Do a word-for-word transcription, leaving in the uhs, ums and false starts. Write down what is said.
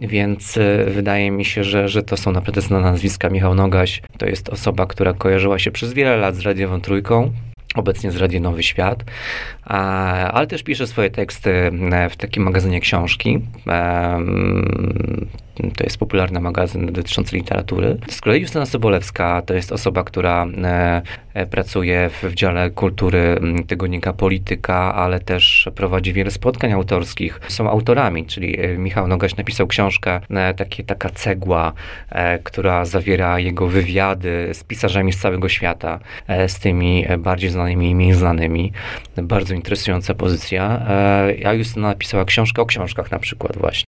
więc wydaje mi się, że, że to są naprawdę znane nazwiska. Michał Nogaś to jest osoba, która kojarzyła się przez wiele lat z Radiową Trójką, obecnie z Radio Nowy Świat, ale też pisze swoje teksty w takim magazynie Książki. To jest popularny magazyn dotyczący literatury. Z kolei Justyna Sobolewska to jest osoba, która pracuje w dziale kultury tygodnika Polityka, ale też prowadzi wiele spotkań autorskich. Są autorami, czyli Michał Nogaś napisał książkę, takie, taka cegła, która zawiera jego wywiady z pisarzami z całego świata, z tymi bardziej znanymi i mniej znanymi. Bardzo interesująca pozycja. A Justyna napisała książkę o książkach na przykład właśnie.